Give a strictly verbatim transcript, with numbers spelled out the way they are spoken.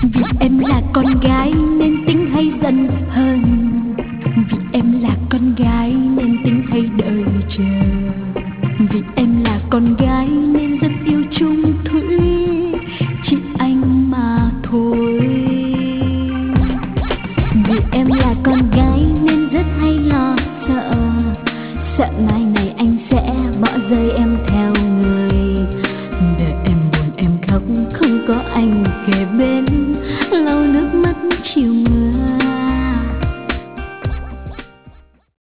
Vì em là con gái nên tính hay giận hờn, vì em là con gái nên tính hay đợi chờ, vì em là con gái nên rất yêu chung thủy, chỉ anh mà thôi. Vì em là con gái nên rất hay lo sợ, sợ mai này anh sẽ bỏ rơi em theo người, để em buồn em khóc không có anh kề bên, lau nước mắt chiều người.